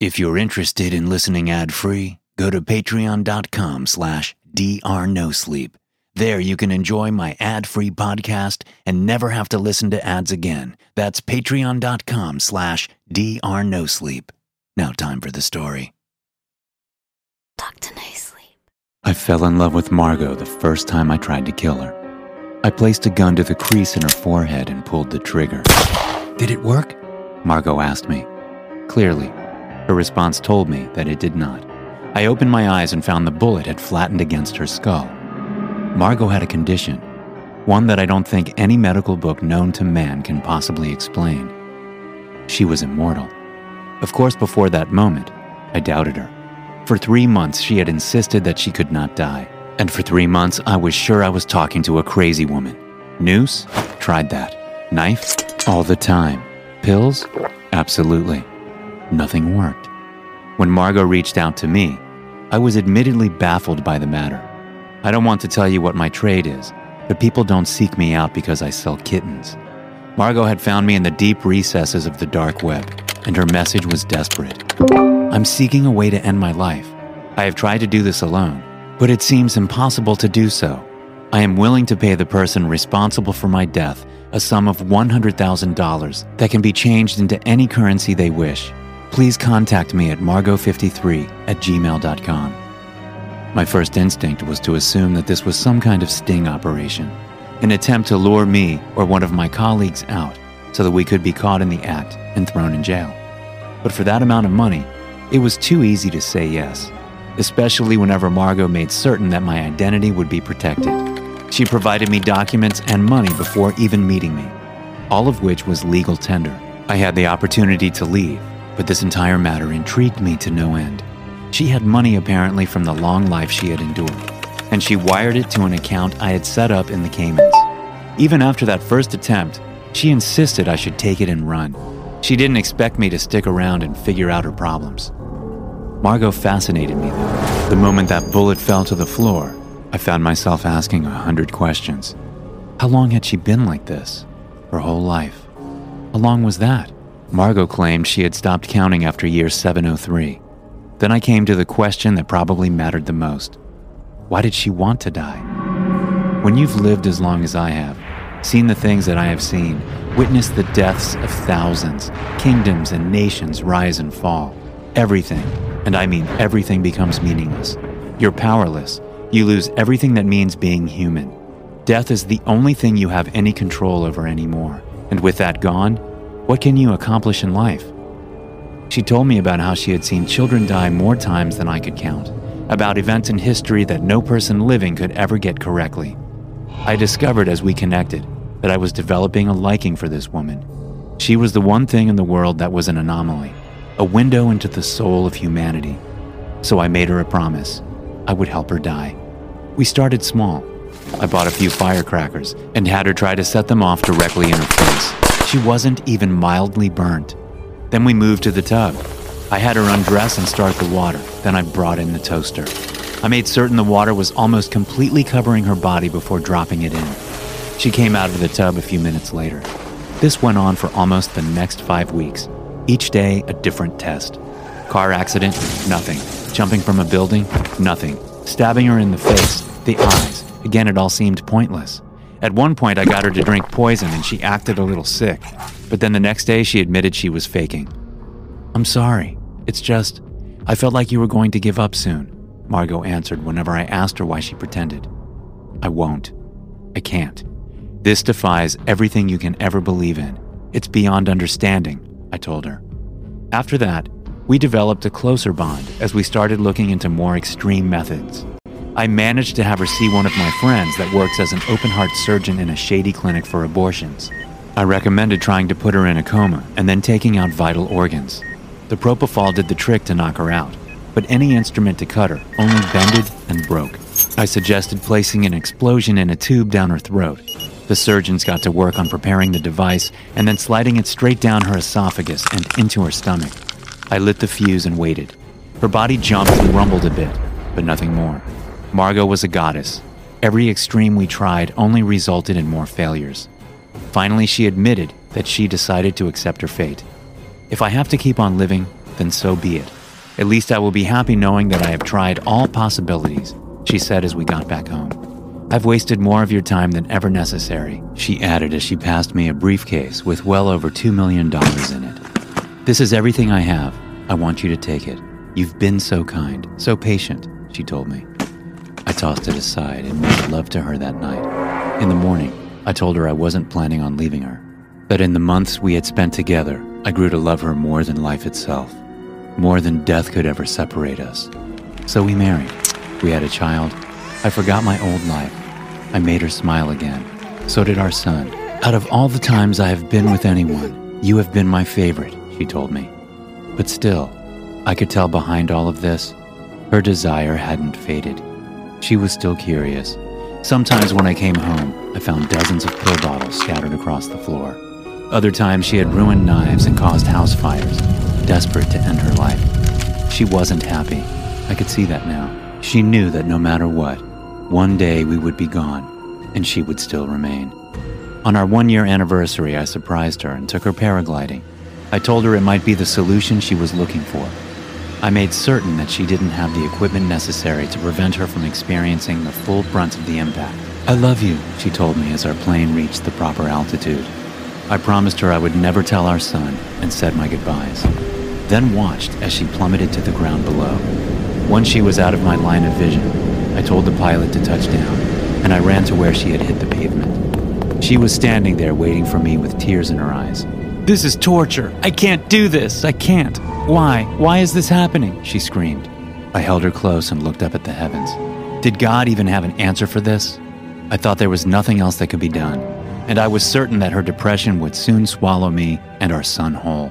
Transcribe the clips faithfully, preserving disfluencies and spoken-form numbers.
If you're interested in listening ad-free, go to patreon.com slash drnosleep. There you can enjoy my ad-free podcast and never have to listen to ads again. That's patreon.com slash drnosleep. Now time for the story. Doctor No Sleep. I fell in love with Margot the first time I tried to kill her. I placed a gun to the crease in her forehead and pulled the trigger. Did it work? Margot asked me. Clearly, her response told me that it did not. I opened my eyes and found the bullet had flattened against her skull. Margot had a condition, one that I don't think any medical book known to man can possibly explain. She was immortal. Of course, before that moment, I doubted her. For three months, she had insisted that she could not die. And for three months, I was sure I was talking to a crazy woman. Noose? Tried that. Knife? All the time. Pills? Absolutely. Nothing worked. When Margot reached out to me, I was admittedly baffled by the matter. I don't want to tell you what my trade is, but people don't seek me out because I sell kittens. Margot had found me in the deep recesses of the dark web, and her message was desperate. I'm seeking a way to end my life. I have tried to do this alone, but it seems impossible to do so. I am willing to pay the person responsible for my death a sum of one hundred thousand dollars that can be changed into any currency they wish. Please contact me at margot fifty-three at gmail dot com. My first instinct was to assume that this was some kind of sting operation, an attempt to lure me or one of my colleagues out so that we could be caught in the act and thrown in jail. But for that amount of money, it was too easy to say yes, especially whenever Margot made certain that my identity would be protected. She provided me documents and money before even meeting me, all of which was legal tender. I had the opportunity to leave, but this entire matter intrigued me to no end. She had money apparently from the long life she had endured, and she wired it to an account I had set up in the Caymans. Even after that first attempt, she insisted I should take it and run. She didn't expect me to stick around and figure out her problems. Margot fascinated me though. The moment that bullet fell to the floor, I found myself asking a hundred questions. How long had she been like this? Her whole life. How long was that? Margot claimed she had stopped counting after year seven oh three. Then I came to the question that probably mattered the most. Why did she want to die? When you've lived as long as I have, seen the things that I have seen, witnessed the deaths of thousands, kingdoms and nations rise and fall, everything, and I mean everything, becomes meaningless. You're powerless. You lose everything that means being human. Death is the only thing you have any control over anymore. And with that gone, what can you accomplish in life? She told me about how she had seen children die more times than I could count, about events in history that no person living could ever get correctly. I discovered as we connected that I was developing a liking for this woman. She was the one thing in the world that was an anomaly, a window into the soul of humanity. So I made her a promise. I would help her die. We started small. I bought a few firecrackers and had her try to set them off directly in her face. She wasn't even mildly burnt. Then we moved to the tub. I had her undress and start the water. Then I brought in the toaster. I made certain the water was almost completely covering her body before dropping it in. She came out of the tub a few minutes later. This went on for almost the next five weeks. Each day, a different test. Car accident? Nothing. Jumping from a building? Nothing. Stabbing her in the face, the eyes. Again, it all seemed pointless. At one point, I got her to drink poison and she acted a little sick. But then the next day, she admitted she was faking. I'm sorry. It's just, I felt like you were going to give up soon, Margot answered whenever I asked her why she pretended. I won't. I can't. This defies everything you can ever believe in. It's beyond understanding, I told her. After that, we developed a closer bond as we started looking into more extreme methods. I managed to have her see one of my friends that works as an open-heart surgeon in a shady clinic for abortions. I recommended trying to put her in a coma and then taking out vital organs. The propofol did the trick to knock her out, but any instrument to cut her only bended and broke. I suggested placing an explosion in a tube down her throat. The surgeons got to work on preparing the device and then sliding it straight down her esophagus and into her stomach. I lit the fuse and waited. Her body jumped and rumbled a bit, but nothing more. Margot was a goddess. Every extreme we tried only resulted in more failures. Finally, she admitted that she decided to accept her fate. If I have to keep on living, then so be it. At least I will be happy knowing that I have tried all possibilities, she said as we got back home. I've wasted more of your time than ever necessary, she added as she passed me a briefcase with well over two million dollars in it. This is everything I have. I want you to take it. You've been so kind, so patient, she told me. I tossed it aside and made love to her that night. In the morning, I told her I wasn't planning on leaving her, that in the months we had spent together, I grew to love her more than life itself, more than death could ever separate us. So we married. We had a child. I forgot my old life. I made her smile again. So did our son. Out of all the times I have been with anyone, you have been my favorite, she told me. But still, I could tell behind all of this, her desire hadn't faded. She was still curious. Sometimes when I came home, I found dozens of pill bottles scattered across the floor. Other times she had ruined knives and caused house fires, desperate to end her life. She wasn't happy. I could see that now. She knew that no matter what, one day we would be gone, and she would still remain. On our one-year anniversary, I surprised her and took her paragliding. I told her it might be the solution she was looking for. I made certain that she didn't have the equipment necessary to prevent her from experiencing the full brunt of the impact. I love you, she told me as our plane reached the proper altitude. I promised her I would never tell our son and said my goodbyes, then watched as she plummeted to the ground below. Once she was out of my line of vision, I told the pilot to touch down, and I ran to where she had hit the pavement. She was standing there waiting for me with tears in her eyes. This is torture. I can't do this. I can't. Why? Why is this happening? She screamed. I held her close and looked up at the heavens. Did God even have an answer for this? I thought there was nothing else that could be done, and I was certain that her depression would soon swallow me and our son whole.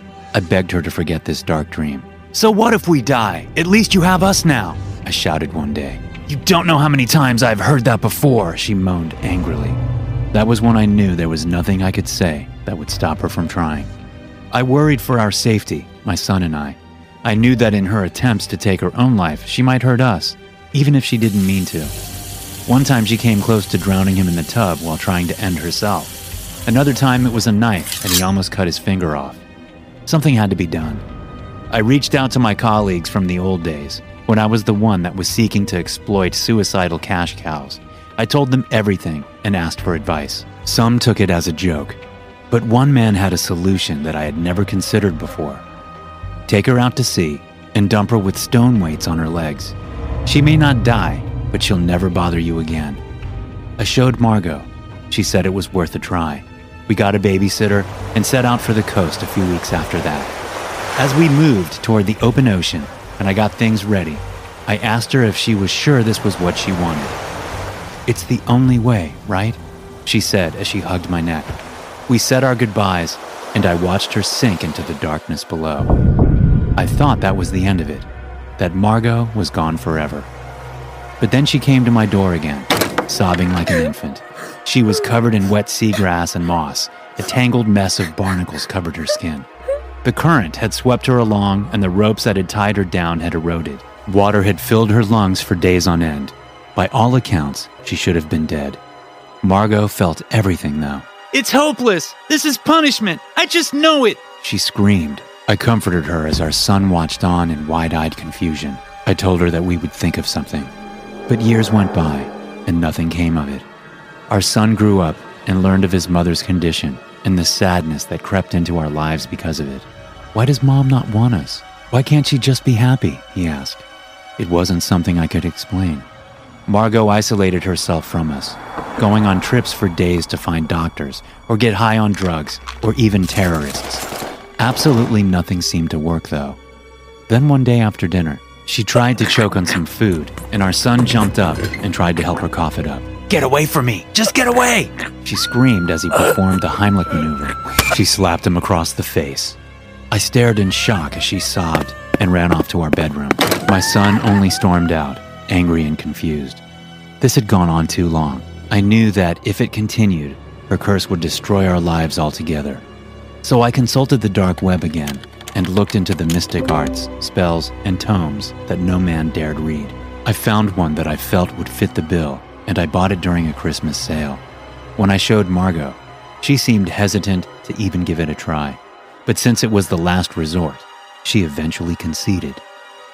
I begged her to forget this dark dream. So what if we die? At least you have us now, I shouted one day. You don't know how many times I've heard that before, she moaned angrily. That was when I knew there was nothing I could say that would stop her from trying. I worried for our safety, my son and I. I knew that in her attempts to take her own life, she might hurt us, even if she didn't mean to. One time she came close to drowning him in the tub while trying to end herself. Another time it was a knife and he almost cut his finger off. Something had to be done. I reached out to my colleagues from the old days, when I was the one that was seeking to exploit suicidal cash cows. I told them everything and asked for advice. Some took it as a joke, but one man had a solution that I had never considered before. Take her out to sea and dump her with stone weights on her legs. She may not die, but she'll never bother you again. I showed Margot. She said it was worth a try. We got a babysitter and set out for the coast a few weeks after that. As we moved toward the open ocean and I got things ready, I asked her if she was sure this was what she wanted. It's the only way, right? She said as she hugged my neck. We said our goodbyes, and I watched her sink into the darkness below. I thought that was the end of it, that Margot was gone forever. But then she came to my door again, sobbing like an infant. She was covered in wet seagrass and moss. A tangled mess of barnacles covered her skin. The current had swept her along, and the ropes that had tied her down had eroded. Water had filled her lungs for days on end. By all accounts, she should have been dead. Margot felt everything, though. It's hopeless! This is punishment! I just know it! She screamed. I comforted her as our son watched on in wide-eyed confusion. I told her that we would think of something. But years went by, and nothing came of it. Our son grew up and learned of his mother's condition and the sadness that crept into our lives because of it. Why does Mom not want us? Why can't she just be happy? He asked. It wasn't something I could explain. Margot isolated herself from us, going on trips for days to find doctors, or get high on drugs, or even terrorists. Absolutely nothing seemed to work, though. Then one day after dinner, she tried to choke on some food, and our son jumped up and tried to help her cough it up. Get away from me! Just get away! She screamed as he performed the Heimlich maneuver. She slapped him across the face. I stared in shock as she sobbed and ran off to our bedroom. My son only stormed out, angry and confused. This had gone on too long. I knew that if it continued, her curse would destroy our lives altogether. So I consulted the dark web again and looked into the mystic arts, spells, and tomes that no man dared read. I found one that I felt would fit the bill, and I bought it during a Christmas sale. When I showed Margot, she seemed hesitant to even give it a try. But since it was the last resort, she eventually conceded.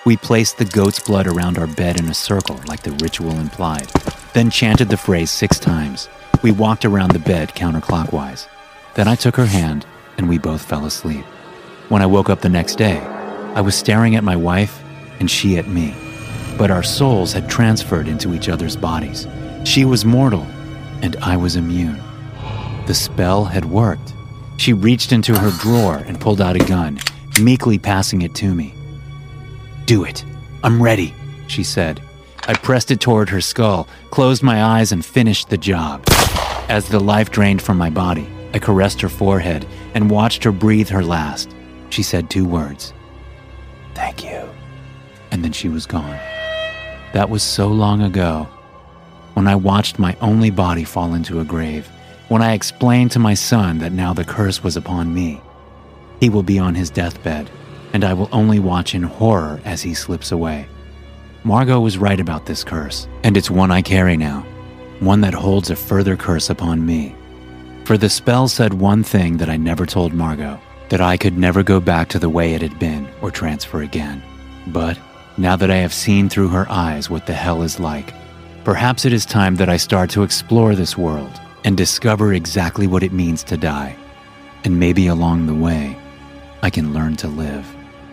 We placed the goat's blood around our bed in a circle like the ritual implied, then chanted the phrase six times. We walked around the bed counterclockwise. Then I took her hand and we both fell asleep. When I woke up the next day, I was staring at my wife and she at me. But our souls had transferred into each other's bodies. She was mortal and I was immune. The spell had worked. She reached into her drawer and pulled out a gun, meekly passing it to me. "Do it. I'm ready," she said. I pressed it toward her skull, closed my eyes, and finished the job. As the life drained from my body, I caressed her forehead and watched her breathe her last. She said two words. "Thank you." And then she was gone. That was so long ago. When I watched my only body fall into a grave, when I explained to my son that now the curse was upon me. He will be on his deathbed, and I will only watch in horror as he slips away. Margot was right about this curse, and it's one I carry now, one that holds a further curse upon me. For the spell said one thing that I never told Margot, that I could never go back to the way it had been or transfer again. But now that I have seen through her eyes what the hell is like, perhaps it is time that I start to explore this world and discover exactly what it means to die. And maybe along the way, I can learn to live.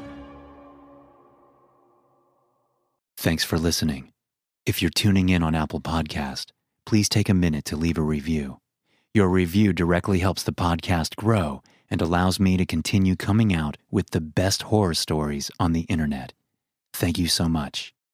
Thanks for listening. If you're tuning in on Apple Podcast, please take a minute to leave a review. Your review directly helps the podcast grow and allows me to continue coming out with the best horror stories on the internet. Thank you so much.